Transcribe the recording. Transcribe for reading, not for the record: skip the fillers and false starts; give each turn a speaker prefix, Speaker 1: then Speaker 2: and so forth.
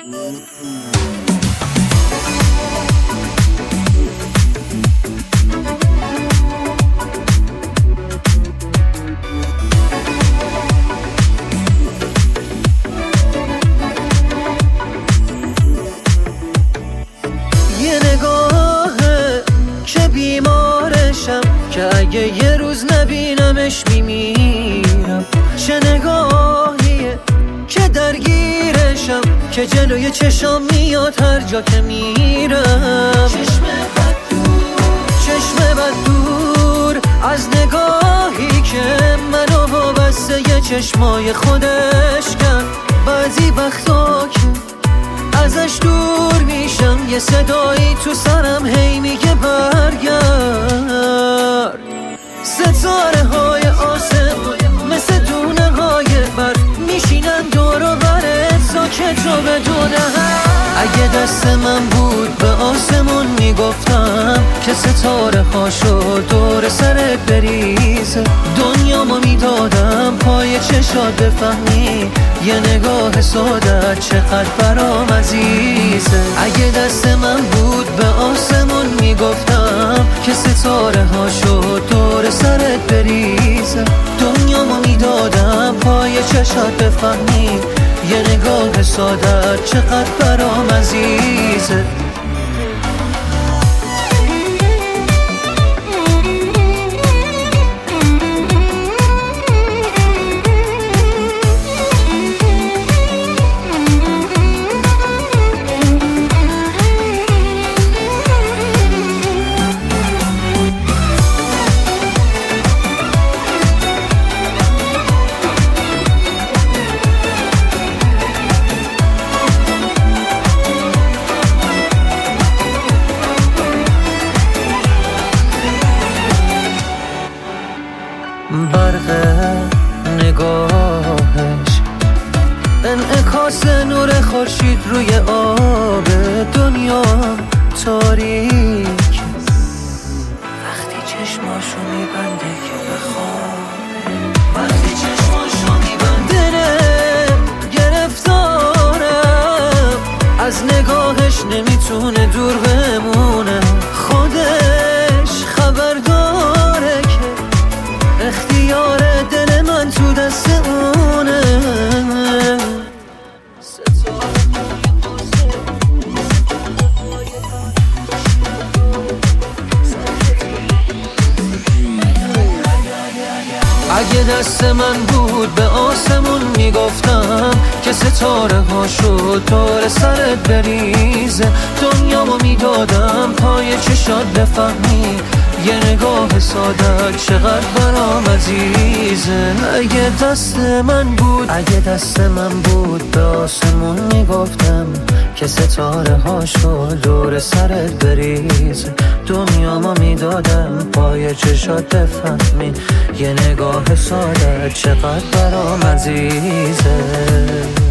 Speaker 1: که اگه یه روز نبینمش میمیرم. چه نگاهیه که درگیرشم، که جلوی چشام میاد هر جا که میرم. چشم بد دور از نگاهی که منو وابسته یه چشمای خودش کرد. بعضی وقتا که ازش دور میشم، یه صدایی تو سرم هی میگه برگرد. ستاره های آسمون مثل دونه های برف میشینن دور و برت ساکت رو بدونه. اگه دست من بود به آسمون میگفتم که ستاره هاشو دور سرت بریزه. دنیامو میدادم پای چشات بفهمی یه نگاه ساده چقدر برام عزیزه. اگه دست من بود به آسمون میگفتم که ستاره هاشو دور سرت بریزه. دنیامو میدادم پای چشات بفهمی یه نگاه ساده چقدر برام عزیزه. برق نگاهش انعکاس نور خورشید روی آب دنیا تاریک. وقتی چشماشو میبنده که بخوابه، وقتی چشماشو میبنده گرفتارم از نگاهش نمیتونه دور بمونه. خودش خبر داره که اختیار دل من تو دست اونه. اگه دست من بود به آسمون میگفتم که ستاره هاشو دور سرت بریزه. دنیامو میدادم پای چشات بفهمی یه نگاه ساده چقدر برام عزیزه. اگه دست من بود به آسمون میگفتم که ستاره هاشو دور سرت بریزه. دنیامو میدادم پای چشات بفهمی یه نگاه ساده چقدر برام عزیزه.